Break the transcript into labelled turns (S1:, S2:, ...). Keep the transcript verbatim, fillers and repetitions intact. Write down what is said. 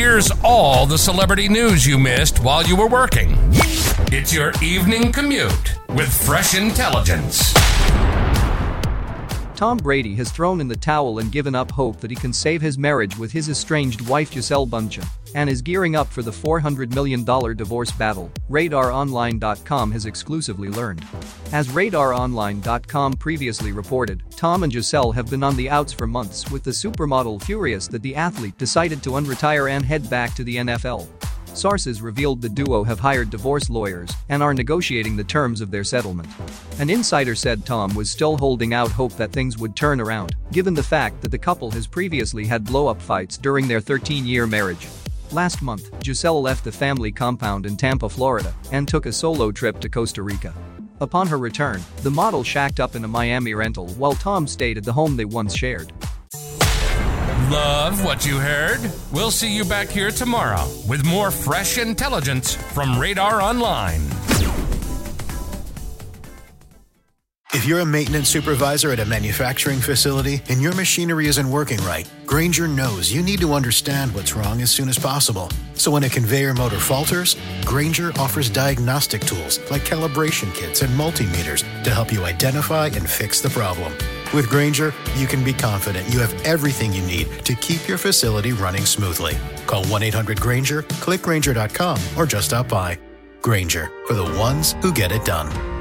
S1: Here's all the celebrity news you missed while you were working. It's your evening commute with Fresh Intelligence.
S2: Tom Brady has thrown in the towel and given up hope that he can save his marriage with his estranged wife Gisele Bündchen and is gearing up for the four hundred million dollars divorce battle, Radar Online dot com has exclusively learned. As Radar Online dot com previously reported, Tom and Gisele have been on the outs for months, with the supermodel furious that the athlete decided to unretire and head back to the N F L. Sources revealed the duo have hired divorce lawyers and are negotiating the terms of their settlement. An insider said Tom was still holding out hope that things would turn around, given the fact that the couple has previously had blow-up fights during their thirteen-year marriage. Last month, Gisele left the family compound in Tampa, Florida, and took a solo trip to Costa Rica. Upon her return, the model shacked up in a Miami rental while Tom stayed at the home they once shared.
S1: Love what you heard? We'll see you back here tomorrow with more fresh intelligence from Radar Online.
S3: If you're a maintenance supervisor at a manufacturing facility and your machinery isn't working right, Grainger knows you need to understand what's wrong as soon as possible. So when a conveyor motor falters, Grainger offers diagnostic tools like calibration kits and multimeters to help you identify and fix the problem. With Grainger, you can be confident you have everything you need to keep your facility running smoothly. Call one eight hundred Grainger, click Grainger dot com, or just stop by. Grainger, for the ones who get it done.